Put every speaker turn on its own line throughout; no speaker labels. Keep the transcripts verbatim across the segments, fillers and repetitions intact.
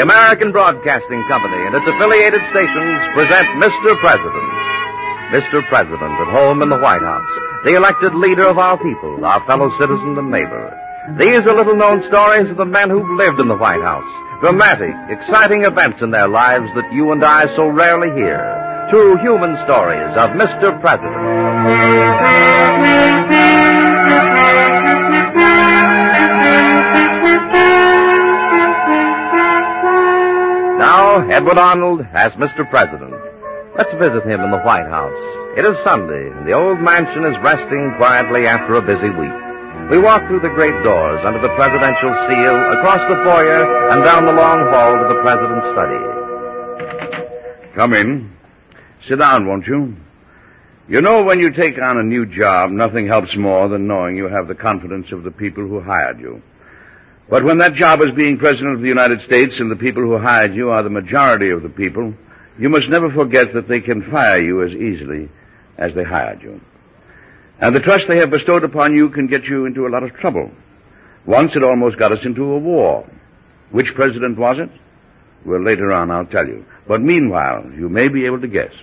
American Broadcasting Company and its affiliated stations present Mister President. Mister President at home in the White House, the elected leader of our people, our fellow citizen and neighbor. These are little-known stories of the men who've lived in the White House. Dramatic, exciting events in their lives that you and I so rarely hear. True human stories of Mister President. Now, Edward Arnold as Mister President. Let's visit him in the White House. It is Sunday, and the old mansion is resting quietly after a busy week. We walk through the great doors under the presidential seal, across the foyer, and down the long hall to the president's study.
Come in. Sit down, won't you? You know, when you take on a new job, nothing helps more than knowing you have the confidence of the people who hired you. But when that job is being President of the United States and the people who hired you are the majority of the people, you must never forget that they can fire you as easily as they hired you. And the trust they have bestowed upon you can get you into a lot of trouble. Once it almost got us into a war. Which president was it? Well, later on I'll tell you. But meanwhile, you may be able to guess.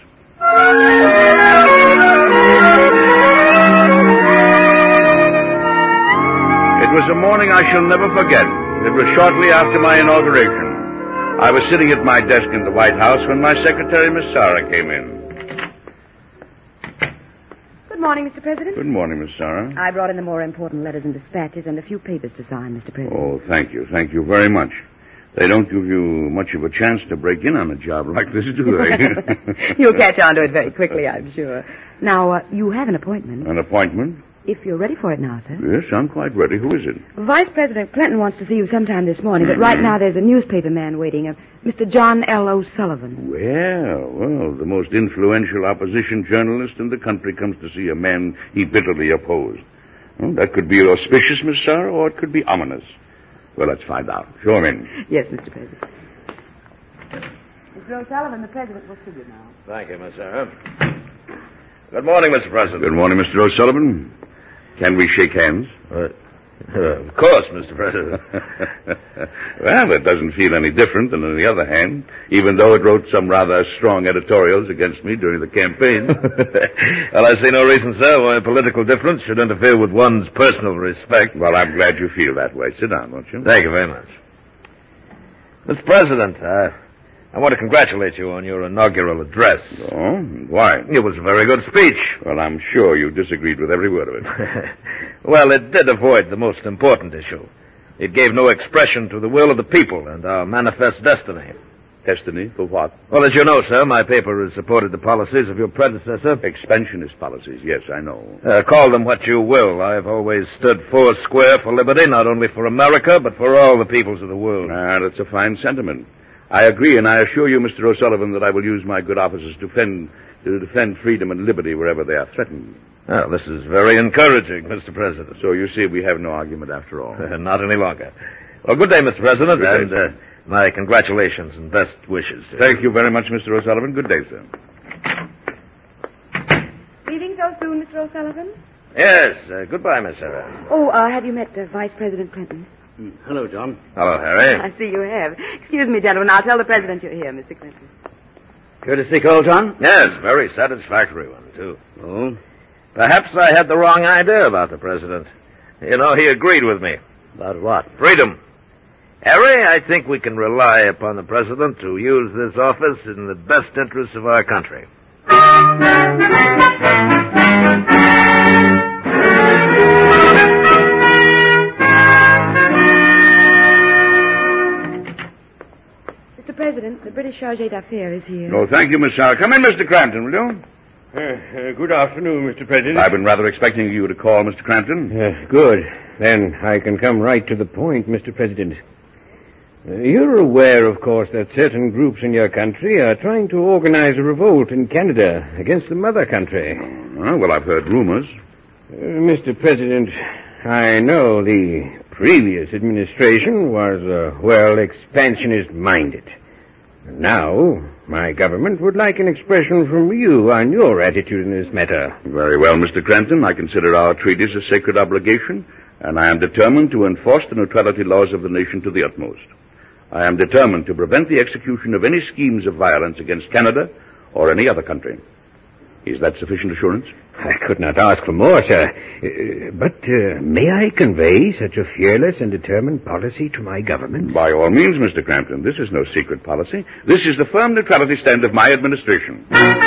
It was a morning I shall never forget. It was shortly after my inauguration. I was sitting at my desk in the White House when my secretary, Miss Sarah, came in.
Good morning, Mister President.
Good morning, Miss Sarah.
I brought in the more important letters and dispatches and a few papers to sign, Mister President.
Oh, thank you. Thank you very much. They don't give you much of a chance to break in on a job like this, do they?
You'll catch on to it very quickly, I'm sure. Now, uh, you have an appointment.
An appointment?
If you're ready for it now, sir.
Yes, I'm quite ready. Who is it?
Vice President Clinton wants to see you sometime this morning, but right now there's a newspaper man waiting, uh, Mister John L. O'Sullivan.
Well, well, the most influential opposition journalist in the country comes to see a man he bitterly opposed. Well, that could be auspicious, Miss Sarah, or it could be ominous. Well, let's find out. Show him in.
Yes, Mister President. Mister O'Sullivan, the President will see you now.
Thank you, Miss Sarah. Good morning, Mister President.
Good morning, Mister O'Sullivan. Can we shake hands?
Uh, uh, of course, Mister President.
Well, it doesn't feel any different than on the other hand, even though it wrote some rather strong editorials against me during the campaign.
Well, I see no reason, sir, why a political difference should interfere with one's personal respect.
Well, I'm glad you feel that way. Sit down, won't you?
Thank you very much. Mister President, uh, I want to congratulate you on your inaugural address.
Oh? Why?
It was a very good speech.
Well, I'm sure you disagreed with every word of it.
Well, it did avoid the most important issue. It gave no expression to the will of the people and our manifest destiny.
Destiny? For what?
Well, as you know, sir, my paper has supported the policies of your predecessor.
Expansionist policies, yes, I know.
Uh, call them what you will. I've always stood four square for liberty, not only for America, but for all the peoples of the world.
Ah, that's a fine sentiment. I agree, and I assure you, Mister O'Sullivan, that I will use my good offices to defend, to defend freedom and liberty wherever they are threatened.
Well, this is very encouraging, Mister President.
So you see, we have no argument after all.
Uh, not any longer. Well, good day, Mister President,
good
and
day,
uh, my congratulations and best wishes.
Thank you very much, Mister O'Sullivan. Good day, sir.
Leaving so soon, Mister O'Sullivan?
Yes, uh, goodbye, Miss Sarah.
Oh, uh, have you met uh, Vice President Clinton?
Hello, John.
Hello, Harry.
I see you have. Excuse me, gentlemen. I'll tell the President you're here, Mister Clinton.
Courtesy call, John?
Yes, very satisfactory one, too.
Oh?
Perhaps I had the wrong idea about the President. You know, he agreed with me.
About what?
Freedom. Harry, I think we can rely upon the President to use this office in the best interests of our country.
Mister President, the British Charge d'Affaires is here.
Oh, thank you, Miss Sarah. Come in, Mister Crampton, will you?
Uh, uh, good afternoon, Mister President.
I've been rather expecting you to call, Mister Crampton.
Uh, good. Then I can come right to the point, Mister President. Uh, you're aware, of course, that certain groups in your country are trying to organize a revolt in Canada against the mother country.
Oh, well, I've heard rumors.
Uh, Mister President, I know the previous administration was, uh, well, expansionist-minded. Now, my government would like an expression from you on your attitude in this matter.
Very well, Mister Crampton. I consider our treaties a sacred obligation, and I am determined to enforce the neutrality laws of the nation to the utmost. I am determined to prevent the execution of any schemes of violence against Canada or any other country. Is that sufficient assurance?
I could not ask for more, sir. Uh, but uh, may I convey such a fearless and determined policy to my government?
By all means, Mister Crampton. This is no secret policy. This is the firm neutrality stand of my administration.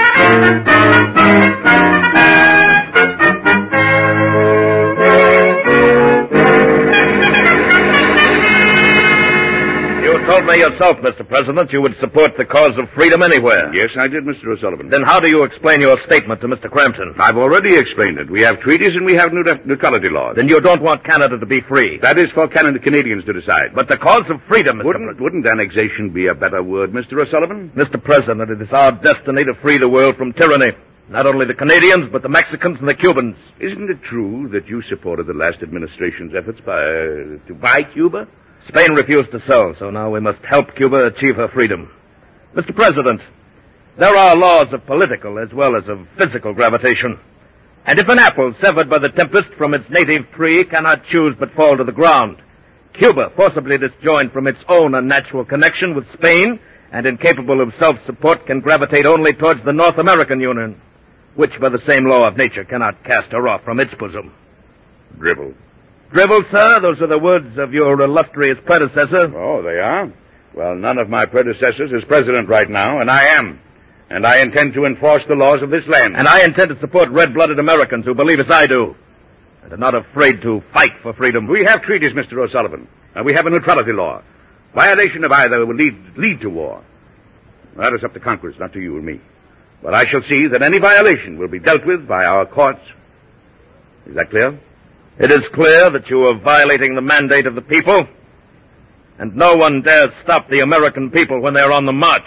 You told me yourself, Mister President, you would support the cause of freedom anywhere.
Yes, I did, Mister O'Sullivan.
Then how do you explain your statement to Mister Crampton?
I've already explained it. We have treaties and we have neut- neutrality laws.
Then you don't want Canada to be free.
That is for Canada Canadians to decide.
But the cause of freedom, Mister
Wouldn't,
President.
wouldn't annexation be a better word, Mister O'Sullivan?
Mister President, it is our destiny to free the world from tyranny. Not only the Canadians, but the Mexicans and the Cubans.
Isn't it true that you supported the last administration's efforts by, uh, to buy Cuba?
Spain refused to sell, so now we must help Cuba achieve her freedom. Mister President, there are laws of political as well as of physical gravitation. And if an apple severed by the tempest from its native tree cannot choose but fall to the ground, Cuba, forcibly disjoined from its own unnatural connection with Spain and incapable of self-support, can gravitate only towards the North American Union, which by the same law of nature cannot cast her off from its bosom.
Dribble.
Dribble, sir, those are the words of your illustrious predecessor.
Oh, they are? Well, none of my predecessors is president right now, and I am. And I intend to enforce the laws of this land.
And I intend to support red-blooded Americans who believe as I do, and are not afraid to fight for freedom.
We have treaties, Mister O'Sullivan, and we have a neutrality law. Violation of either will lead, lead to war. That is up to Congress, not to you and me. But I shall see that any violation will be dealt with by our courts. Is that clear?
It is clear that you are violating the mandate of the people, and no one dares stop the American people when they are on the march.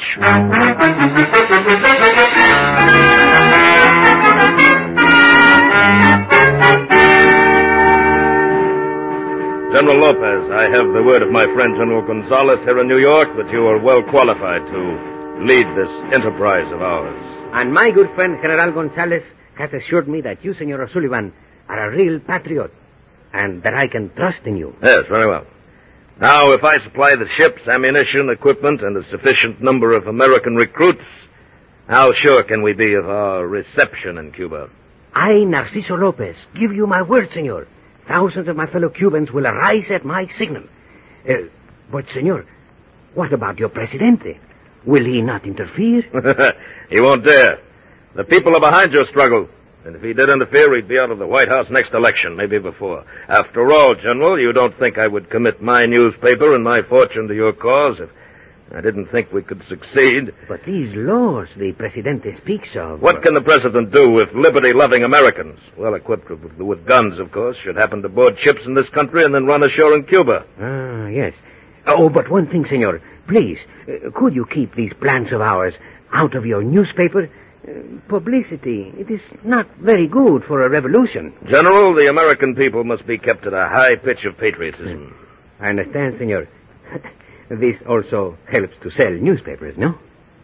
General Lopez, I have the word of my friend General Gonzalez here in New York that you are well qualified to lead this enterprise of ours.
And my good friend General Gonzalez has assured me that you, Senor O'Sullivan, are a real patriot, and that I can trust in you.
Yes, very well. Now, if I supply the ships, ammunition, equipment, and a sufficient number of American recruits, how sure can we be of our reception in Cuba?
I, Narciso Lopez, give you my word, senor. Thousands of my fellow Cubans will arise at my signal. Uh, but, senor, what about your presidente? Will he not interfere?
He won't dare. The people are behind your struggle. And if he did interfere, he'd be out of the White House next election, maybe before. After all, General, you don't think I would commit my newspaper and my fortune to your cause if I didn't think we could succeed.
But these laws the Presidente speaks of...
What can the President do if liberty-loving Americans, well equipped with, with guns, of course, should happen to board ships in this country and then run ashore in Cuba?
Ah, yes. Oh, but one thing, senor. Please, uh, could you keep these plans of ours out of your newspaper? Uh, publicity, it is not very good for a revolution.
General, the American people must be kept at a high pitch of patriotism.
I understand, senor. This also helps to sell newspapers, no?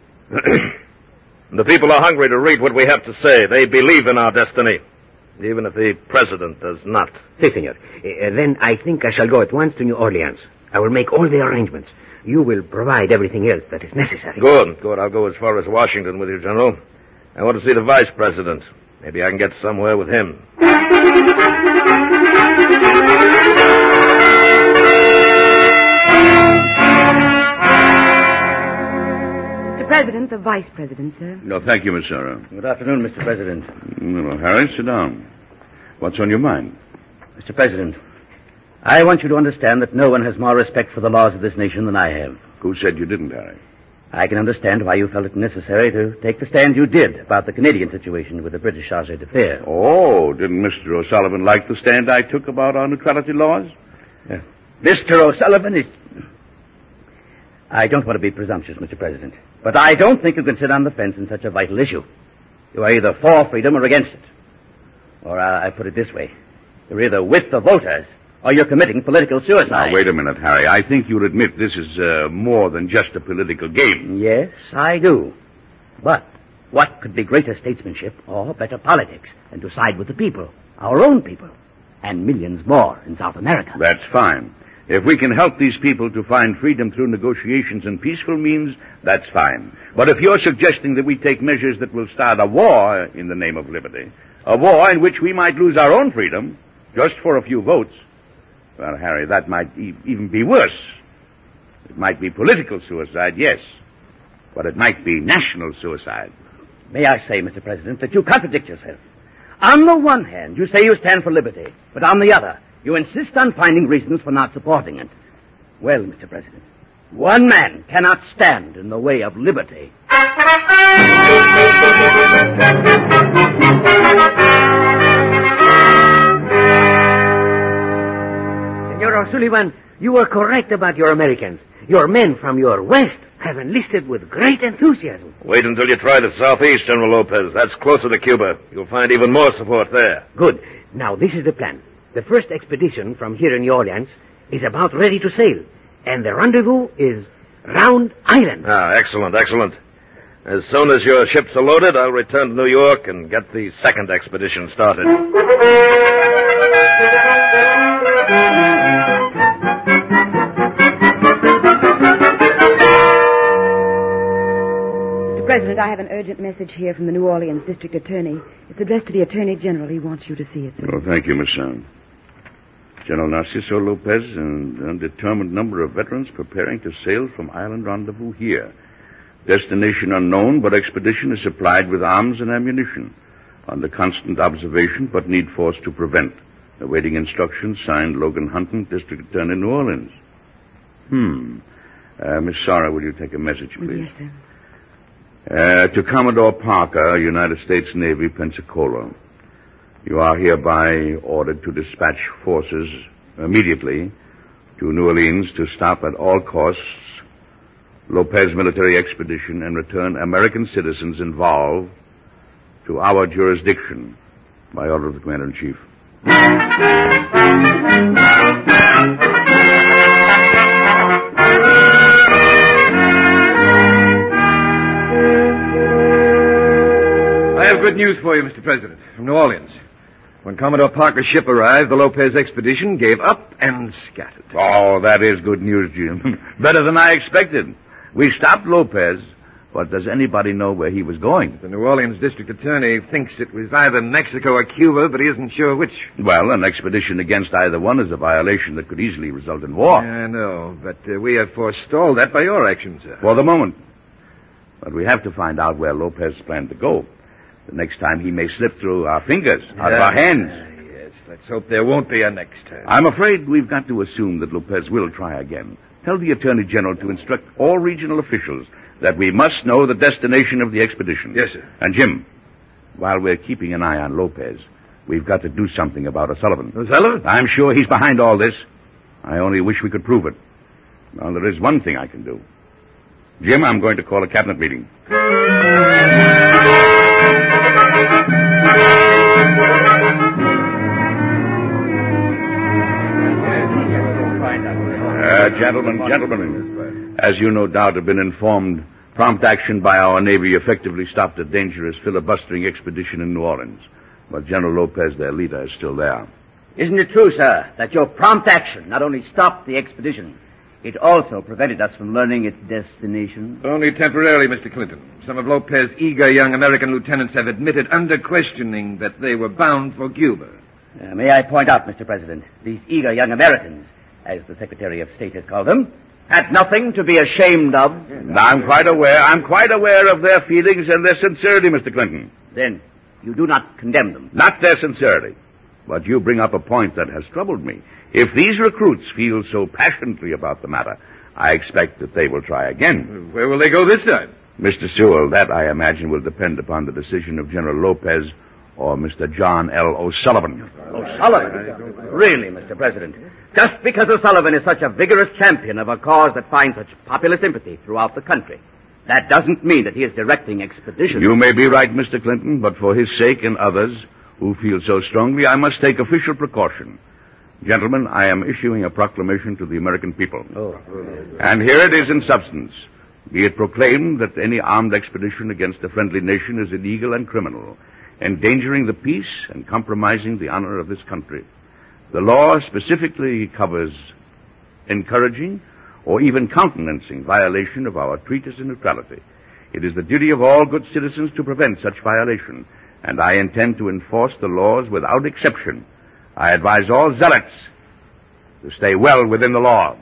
The people are hungry to read what we have to say. They believe in our destiny, even if the President does not.
Si, senor. Uh, then I think I shall go at once to New Orleans. I will make all the arrangements. You will provide everything else that is necessary.
Good, good. I'll go as far as Washington with you, General. I want to see the Vice President. Maybe I can get somewhere with him.
Mister President, the Vice President, sir.
No, thank you, Miss Sarah.
Good afternoon, Mister President.
Well, Harry, sit down. What's on your mind?
Mister President, I want you to understand that no one has more respect for the laws of this nation than I have.
Who said you didn't, Harry?
I can understand why you felt it necessary to take the stand you did about the Canadian situation with the British charge d'affaires.
Oh, didn't Mister O'Sullivan like the stand I took about our neutrality laws?
Uh, Mister O'Sullivan is... I don't want to be presumptuous, Mister President, but I don't think you can sit on the fence in such a vital issue. You are either for freedom or against it. Or uh, I put it this way. You're either with the voters or you're committing political suicide.
Now, wait a minute, Harry. I think you'll admit this is uh, more than just a political game.
Yes, I do. But what could be greater statesmanship or better politics than to side with the people, our own people, and millions more in South America?
That's fine. If we can help these people to find freedom through negotiations and peaceful means, that's fine. But if you're suggesting that we take measures that will start a war in the name of liberty, a war in which we might lose our own freedom, just for a few votes, well, Harry, that might e- even be worse. It might be political suicide, yes, but it might be national suicide.
May I say, Mister President, that you contradict yourself. On the one hand, you say you stand for liberty, but on the other, you insist on finding reasons for not supporting it. Well, Mister President, one man cannot stand in the way of liberty.
Senor O'Sullivan, you were correct about your Americans. Your men from your west have enlisted with great enthusiasm.
Wait until you try the southeast, General Lopez. That's closer to Cuba. You'll find even more support there.
Good. Now, this is the plan. The first expedition from here in New Orleans is about ready to sail, and the rendezvous is Round Island.
Ah, excellent, excellent. As soon as your ships are loaded, I'll return to New York and get the second expedition started.
Mister President, I have an urgent message here from the New Orleans District Attorney. It's addressed to the Attorney General. He wants you to see it, sir.
Oh, thank you, Miss Sound. General Narciso Lopez and an undetermined number of veterans preparing to sail from Island Rendezvous here. Destination unknown, but expedition is supplied with arms and ammunition. Under constant observation, but need force to prevent. Awaiting instructions, signed Logan Hunton, District Attorney, New Orleans. Hmm. Uh, Miss Sarah, will you take a message, please?
Yes, sir.
Uh, to Commodore Parker, United States Navy, Pensacola. You are hereby ordered to dispatch forces immediately to New Orleans to stop at all costs Lopez military expedition and return American citizens involved to our jurisdiction by order of the Commander-in-Chief.
I have good news for you, Mister President, from New Orleans. When Commodore Parker's ship arrived, the Lopez expedition gave up and scattered.
Oh, that is good news, Jim. Better than I expected. We stopped Lopez, but does anybody know where he was going?
The New Orleans district attorney thinks it was either Mexico or Cuba, but he isn't sure which.
Well, an expedition against either one is a violation that could easily result in war.
I know, but uh, we have forestalled that by your actions, sir.
For the moment. But we have to find out where Lopez planned to go. The next time he may slip through our fingers, out
yeah.
of our hands.
Uh, yes, let's hope there won't be a next time.
I'm afraid we've got to assume that Lopez will try again. Tell the Attorney General to instruct all regional officials that we must know the destination of the expedition.
Yes, sir.
And, Jim, while we're keeping an eye on Lopez, we've got to do something about O'Sullivan.
O'Sullivan?
I'm sure he's behind all this. I only wish we could prove it. Well, there is one thing I can do. Jim, I'm going to call a cabinet meeting. Uh, gentlemen, gentlemen, as you no doubt have been informed, prompt action by our Navy effectively stopped a dangerous filibustering expedition in New Orleans. But General Lopez, their leader, is still there.
Isn't it true, sir, that your prompt action not only stopped the expedition, it also prevented us from learning its destination?
Only temporarily, Mister Clinton. Some of Lopez's eager young American lieutenants have admitted under questioning that they were bound for Cuba.
Uh, may I point out, Mister President, these eager young Americans, as the Secretary of State has called them, had nothing to be ashamed of.
I'm quite aware. I'm quite aware of their feelings and their sincerity, Mister Clinton.
Then you do not condemn them.
Not their sincerity. But you bring up a point that has troubled me. If these recruits feel so passionately about the matter, I expect that they will try again.
Where will they go this time?
Mister Sewell, that, I imagine, will depend upon the decision of General Lopez or Mister John L. O'Sullivan.
O'Sullivan? Really, Mister President? Just because O'Sullivan is such a vigorous champion of a cause that finds such popular sympathy throughout the country, that doesn't mean that he is directing expeditions.
You may be right, Mister Clinton, but for his sake and others who feel so strongly, I must take official precaution. Gentlemen, I am issuing a proclamation to the American people.
Oh.
And here it is in substance. Be it proclaimed that any armed expedition against a friendly nation is illegal and criminal, endangering the peace and compromising the honor of this country. The law specifically covers encouraging, or even countenancing violation of our treaties of neutrality. It is the duty of all good citizens to prevent such violation, and I intend to enforce the laws without exception. I advise all zealots to stay well within the law.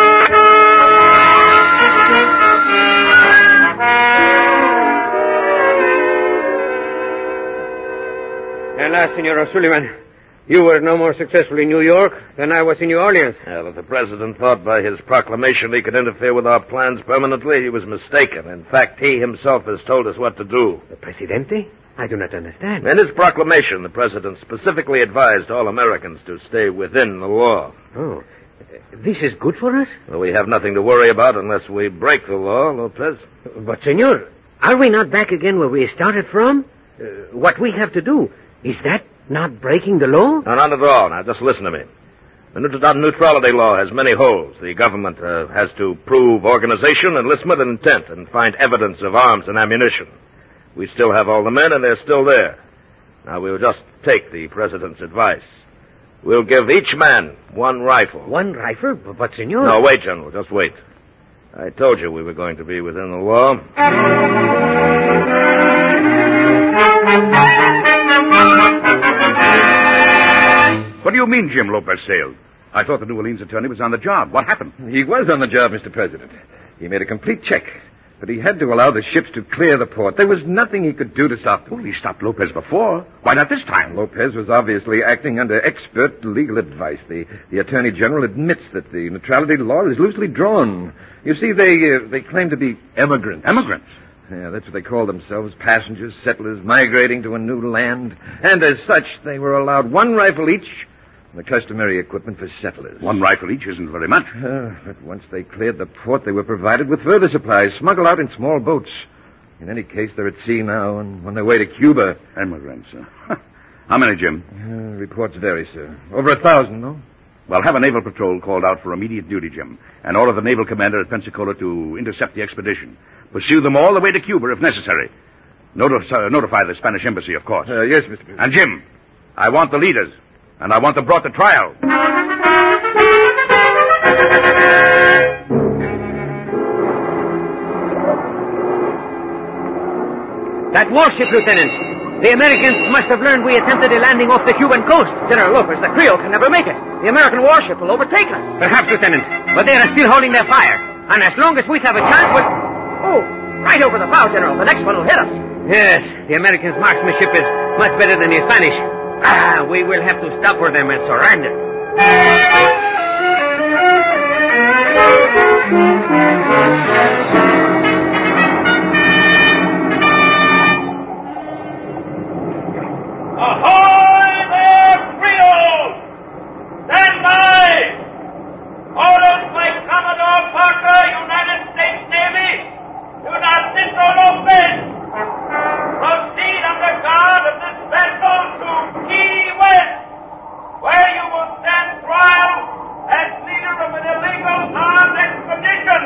Alas, Senor O'Sullivan, you were no more successful in New York than I was in New Orleans.
Well, if the president thought by his proclamation he could interfere with our plans permanently, he was mistaken. In fact, he himself has told us what to do.
The Presidente? I do not understand.
In his proclamation, the president specifically advised all Americans to stay within the law.
Oh, this is good for us?
Well, we have nothing to worry about unless we break the law, Lopez.
But, Senor, are we not back again where we started from? Uh, what we have to do, is that not breaking the law?
No, not at all. Now, just listen to me. The neutrality law has many holes. The government uh, has to prove organization, enlistment, and intent, and find evidence of arms and ammunition. We still have all the men, and they're still there. Now, we'll just take the president's advice. We'll give each man one rifle.
One rifle? But, Senor...
No, wait, General. Just wait. I told you we were going to be within the law.
What do you mean Jim Lopez sailed? I thought the New Orleans attorney was on the job. What happened?
He was on the job, Mister President. He made a complete check, but he had to allow the ships to clear the port. There was nothing he could do to stop them.
Well, he stopped Lopez before. Why not this time?
Lopez was obviously acting under expert legal advice. The, the Attorney General admits that the neutrality law is loosely drawn. You see, they uh, they claim to be emigrants.
Emigrants?
Yeah, that's what they call themselves, passengers, settlers, migrating to a new land. And as such, they were allowed one rifle each, the customary equipment for settlers.
One rifle each isn't very much.
Uh, but once they cleared the port, they were provided with further supplies, smuggled out in small boats. In any case, they're at sea now and on their way to Cuba.
Emigrants, sir. How many, Jim?
Uh, reports vary, sir. Over a thousand, no?
Well, have a naval patrol called out for immediate duty, Jim, and order the naval commander at Pensacola to intercept the expedition. Pursue them all the way to Cuba if necessary. Notif- uh, notify the Spanish embassy, of course.
Uh, yes, Mister President.
And, Jim, I want the leaders. And I want them brought to trial.
That warship, Lieutenant. The Americans must have learned we attempted a landing off the Cuban coast. General Lopez, the Creole can never make it. The American warship will overtake us. Perhaps, Lieutenant. But they are still holding their fire. And as long as we have a chance, we'll... Oh, right over the bow, General. The next one will hit us. Yes, the Americans' marksmanship is much better than the Spanish. Ah, we will have to stop for them and surrender.
Ahoy there, Creole! Stand by! Orders by Commodore Parker, United States Navy, to Narciso Lopez. Proceed under guard of this vessel to Key West, where you will stand trial as leader of an illegal armed expedition.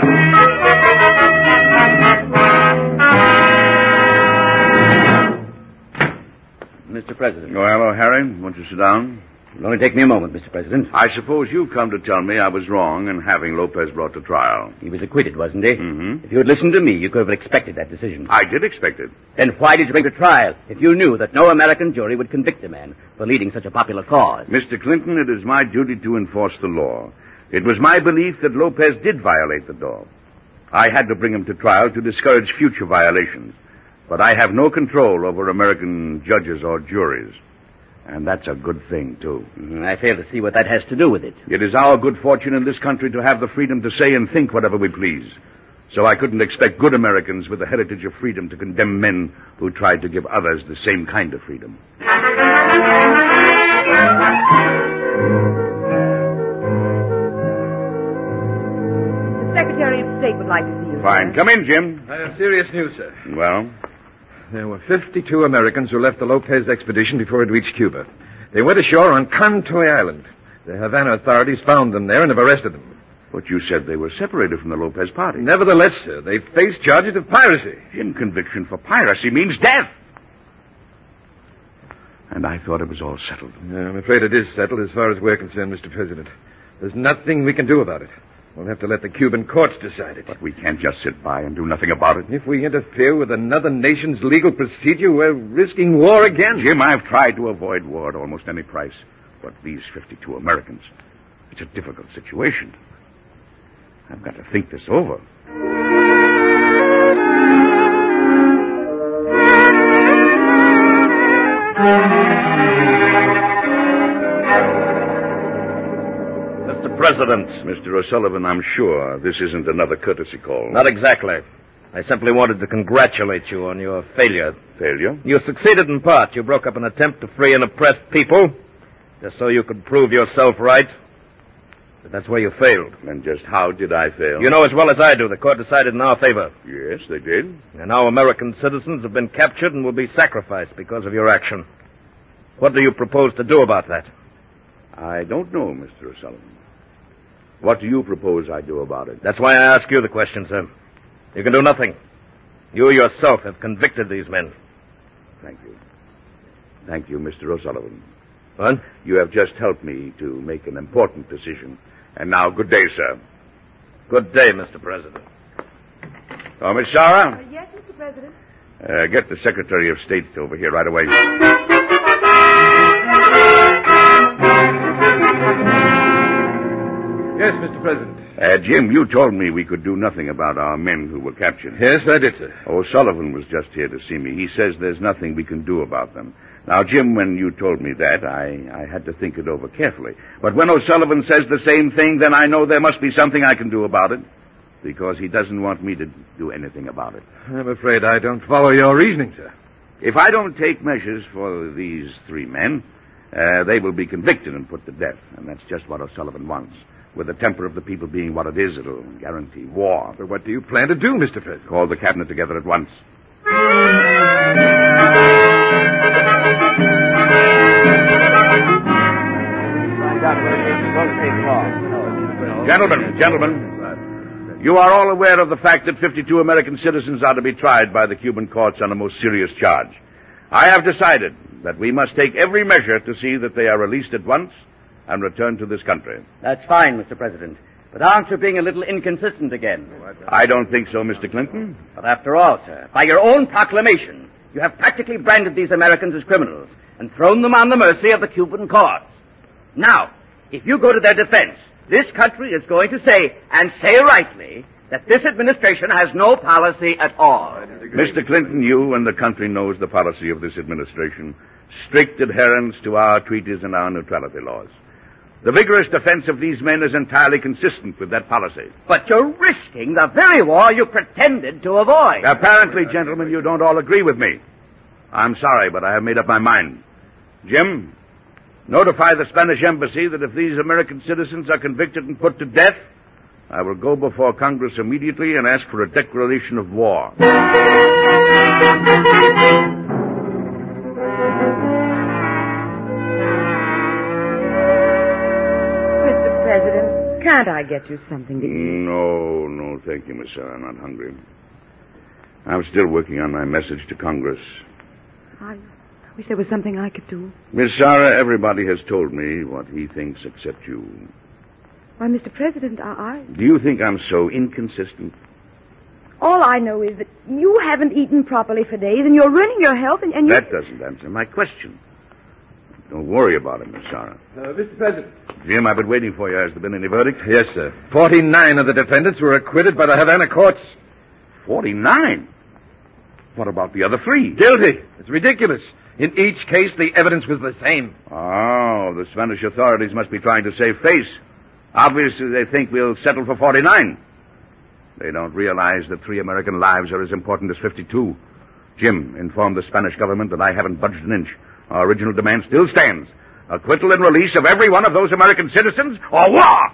Mister President.
Oh, hello, Harry. Won't you sit down?
It'll only take me a moment, Mister President.
I suppose you've come to tell me I was wrong in having Lopez brought to trial.
He was acquitted, wasn't he?
Mm-hmm.
If you had listened to me, you could have expected that decision.
I did expect it.
Then why did you bring to trial if you knew that no American jury would convict a man for leading such a popular cause?
Mister Clinton, it is my duty to enforce the law. It was my belief that Lopez did violate the law. I had to bring him to trial to discourage future violations. But I have no control over American judges or juries. And that's a good thing, too.
I fail to see what that has to do with it.
It is our good fortune in this country to have the freedom to say and think whatever we please. So I couldn't expect good Americans with the heritage of freedom to condemn men who tried to give others the same kind of freedom.
The Secretary of State would like to see you.
Fine. Come in, Jim.
I have serious news, sir.
Well?
There were fifty-two Americans who left the Lopez expedition before it reached Cuba. They went ashore on Contoy Island. The Havana authorities found them there and have arrested them.
But you said they were separated from the Lopez party.
Nevertheless, sir, they face charges of piracy.
Jim, conviction for piracy means death. And I thought it was all settled.
Yeah, I'm afraid it is settled as far as we're concerned, Mister President. There's nothing we can do about it. We'll have to let the Cuban courts decide it.
But we can't just sit by and do nothing about it.
If we interfere with another nation's legal procedure, we're risking war again.
Jim, I've tried to avoid war at almost any price. But these fifty-two Americans, it's a difficult situation. I've got to think this over.
Mister President.
Mister O'Sullivan, I'm sure this isn't another courtesy call.
Not exactly. I simply wanted to congratulate you on your failure.
Failure?
You succeeded in part. You broke up an attempt to free an oppressed people, just so you could prove yourself right. But that's where you failed.
And just how did I fail?
You know as well as I do, the court decided in our favor.
Yes, they did.
And now American citizens have been captured and will be sacrificed because of your action. What do you propose to do about that?
I don't know, Mister O'Sullivan. What do you propose I do about it?
That's why I ask you the question, sir. You can do nothing. You yourself have convicted these men.
Thank you. Thank you, Mister O'Sullivan.
What?
You have just helped me to make an important decision. And now, good day, sir.
Good day, Mister President.
Oh, Miss Sarah?
Uh, yes, Mister President?
Uh, get the Secretary of State over here right away.
Yes, Mister President.
Uh, Jim, you told me we could do nothing about our men who were captured.
Yes, I did, sir.
O'Sullivan was just here to see me. He says there's nothing we can do about them. Now, Jim, when you told me that, I, I had to think it over carefully. But when O'Sullivan says the same thing, then I know there must be something I can do about it. Because he doesn't want me to do anything about it.
I'm afraid I don't follow your reasoning, sir.
If I don't take measures for these three men, uh, they will be convicted and put to death. And that's just what O'Sullivan wants. With the temper of the people being what it is, it'll guarantee war.
But what do you plan to do, Mister President?
Call the cabinet together at once. Gentlemen, gentlemen, you are all aware of the fact that fifty-two American citizens are to be tried by the Cuban courts on a most serious charge. I have decided that we must take every measure to see that they are released at once and return to this country.
That's fine, Mister President. But aren't you being a little inconsistent again?
I don't think so, Mister Clinton.
But after all, sir, by your own proclamation, you have practically branded these Americans as criminals and thrown them on the mercy of the Cuban courts. Now, if you go to their defense, this country is going to say, and say rightly, that this administration has no policy at all.
Mister Clinton, you and the country knows the policy of this administration. Strict adherence to our treaties and our neutrality laws. The vigorous defense of these men is entirely consistent with that policy.
But you're risking the very war you pretended to avoid.
Apparently, gentlemen, you don't all agree with me. I'm sorry, but I have made up my mind. Jim, notify the Spanish embassy that if these American citizens are convicted and put to death, I will go before Congress immediately and ask for a declaration of war.
President, can't I get you something to eat?
No, no, thank you, Miss Sarah. I'm not hungry. I'm still working on my message to Congress.
I wish there was something I could do.
Miss Sarah, everybody has told me what he thinks except you.
Why, Mister President, I...
Do you think I'm so inconsistent?
All I know is that you haven't eaten properly for days, and you're ruining your health, and, and you...
That doesn't answer my question. Don't worry about it, Miss Sarah.
Uh, Mister President.
Jim, I've been waiting for you. Has there been any verdict?
Yes, sir. Forty-nine of the defendants were acquitted by the Havana courts.
Forty-nine? What about the other three?
Guilty. It's ridiculous. In each case, the evidence was the same.
Oh, the Spanish authorities must be trying to save face. Obviously, they think we'll settle for forty-nine. They don't realize that three American lives are as important as fifty-two. Jim, inform the Spanish government that I haven't budged an inch. Our original demand still stands. Acquittal and release of every one of those American citizens, or war!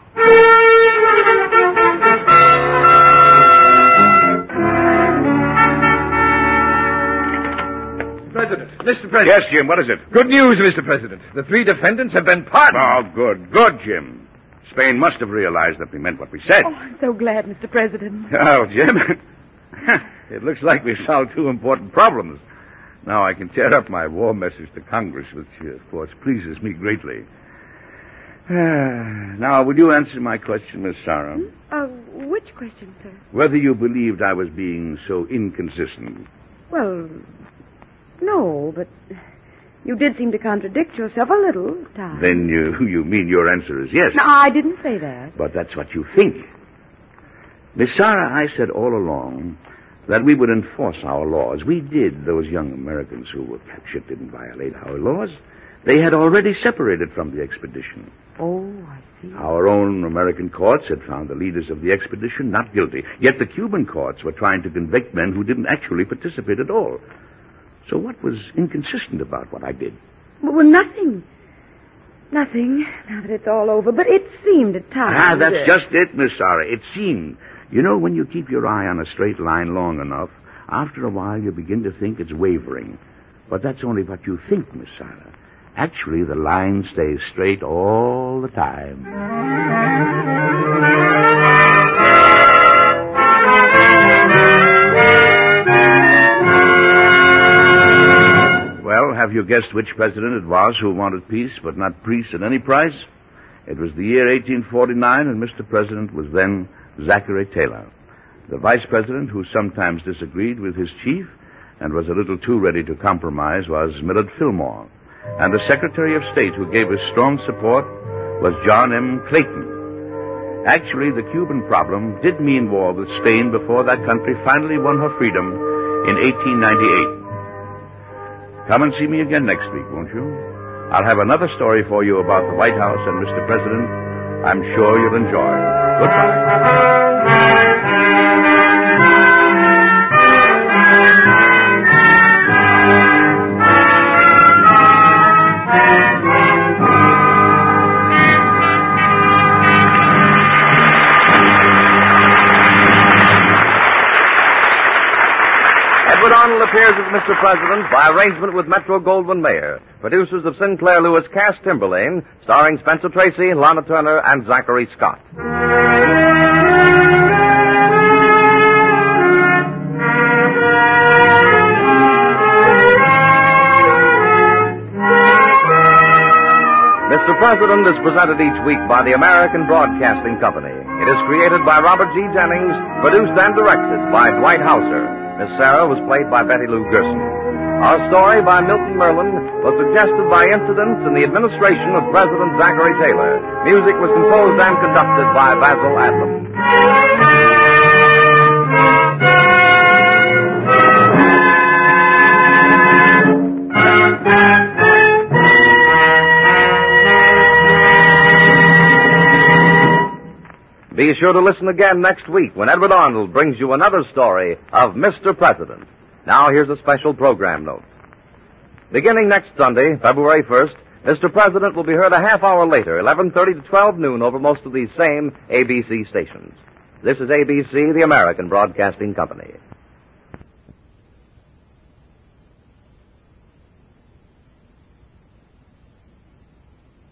President, Mister President.
Yes, Jim, what is it?
Good news, Mister President. The three defendants have been pardoned.
Oh, good, good, Jim. Spain must have realized that we meant what we said.
Oh, I'm so glad, Mister President.
Oh, Jim, it looks like we solved two important problems. Now I can tear up my war message to Congress, which, of course, pleases me greatly. Now, will you answer my question, Miss Sarah?
Uh, which question, sir?
Whether you believed I was being so inconsistent.
Well, no, but you did seem to contradict yourself a little at times.
Then you, you mean your answer is yes.
No, I didn't say that.
But that's what you think. Miss Sarah, I said all along that we would enforce our laws. We did. Those young Americans who were captured didn't violate our laws. They had already separated from the expedition.
Oh, I see.
Our own American courts had found the leaders of the expedition not guilty. Yet the Cuban courts were trying to convict men who didn't actually participate at all. So what was inconsistent about what I did?
Well, nothing. Nothing, now that it's all over. But it seemed at times.
Ah, that's just it, Miss Sarah. It seemed. You know, when you keep your eye on a straight line long enough, after a while you begin to think it's wavering. But that's only what you think, Miss Sarah. Actually, the line stays straight all the time. Well, have you guessed which president it was who wanted peace but not peace at any price? It was the year eighteen forty-nine, and Mister President was then Zachary Taylor. The vice president who sometimes disagreed with his chief and was a little too ready to compromise was Millard Fillmore. And the Secretary of State who gave us strong support was John M. Clayton. Actually, the Cuban problem did mean war with Spain before that country finally won her freedom in eighteen ninety-eight. Come and see me again next week, won't you? I'll have another story for you about the White House and Mister President. I'm sure you'll enjoy. Goodbye.
Appears as Mister President by arrangement with Metro-Goldwyn-Mayer. Producers of Sinclair Lewis cast Timberlane, starring Spencer Tracy, Lana Turner, and Zachary Scott. Mister President is presented each week by the American Broadcasting Company. It is created by Robert G. Jennings, produced and directed by Dwight Hauser. Miss Sarah was played by Betty Lou Gerson. Our story by Milton Merlin was suggested by incidents in the administration of President Zachary Taylor. Music was composed and conducted by Basil Adlam. Be sure to listen again next week when Edward Arnold brings you another story of Mister President. Now here's a special program note. Beginning next Sunday, February first, Mister President will be heard a half hour later, eleven thirty to twelve noon, over most of these same A B C stations. This is A B C, the American Broadcasting Company.